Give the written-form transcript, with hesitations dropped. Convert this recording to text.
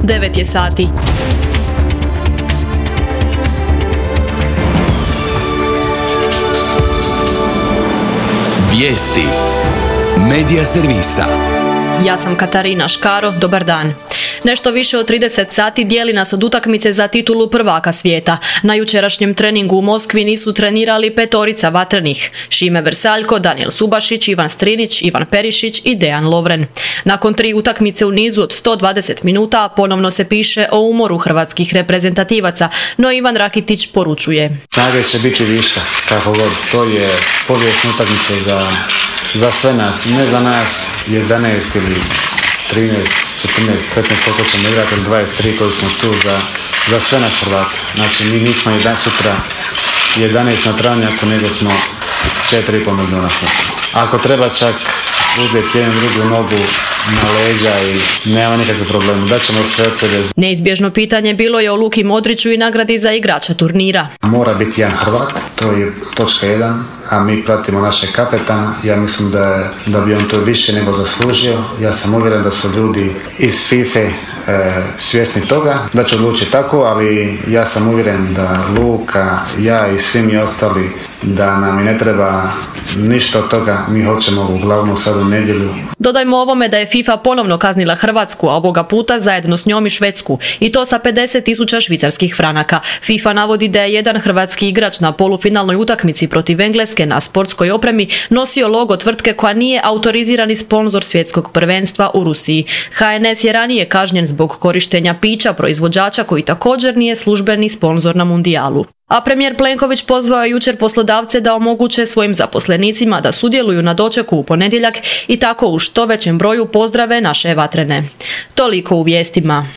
9 je sati. Vijesti Medija servisa. Ja sam Katarina Škaro, dobar dan. Nešto više od 30 sati dijeli nas od utakmice za titulu prvaka svijeta. Na jučerašnjem treningu u Moskvi nisu trenirali petorica vatrenih: Šime Vrsaljko, Danijel Subašić, Ivan Strinić, Ivan Perišić i Dejan Lovren. Nakon 3 utakmice u nizu od 120 minuta ponovno se piše o umoru hrvatskih reprezentativaca, no Ivan Rakitić poručuje: Snage će biti viška, kako god. To je povijesna utakmica za sve nas, ne za nas 11 ili 13, 14, 15 koliko ćemo igrati, 23 koji smo tu za sve nas Hrvate. Znači mi nismo sutra 11 na travnjaku, nego smo 4,5 milijuna sutra. Ako treba čak uzeti jednu drugu nogu na leđa i nema nikakve probleme, da ćemo sve od sebe. Neizbježno pitanje bilo je o Luki Modriću i nagradi za igrača turnira. Mora biti jedan Hrvat, to je točka 1, a mi pratimo naše kapetana. Ja mislim da bi on to više nego zaslužio. Ja sam uvjeren da su ljudi iz FIFA svjesni toga, da će odlučiti tako, ali ja sam uvjeren da Luka, ja i svi mi ostali, da nam i ne treba ništa od toga. Mi hoćemo uglavnom sad u nedjelju. Dodajmo ovome da je FIFA ponovno kaznila Hrvatsku, a ovoga puta zajedno s njom i Švedsku, i to sa 50.000 švicarskih franaka. FIFA navodi da je jedan hrvatski igrač na polufinalnoj utakmici protiv Engleske na sportskoj opremi nosio logo tvrtke koja nije autorizirani sponzor svjetskog prvenstva u Rusiji. HNS je ranije kažnjen zbog korištenja pića proizvođača koji također nije službeni sponzor na mundijalu. A premijer Plenković pozvao je jučer poslodavce da omoguće svojim zaposlenicima da sudjeluju na dočeku u ponedjeljak i tako u što većem broju pozdrave naše vatrene. Toliko u vijestima.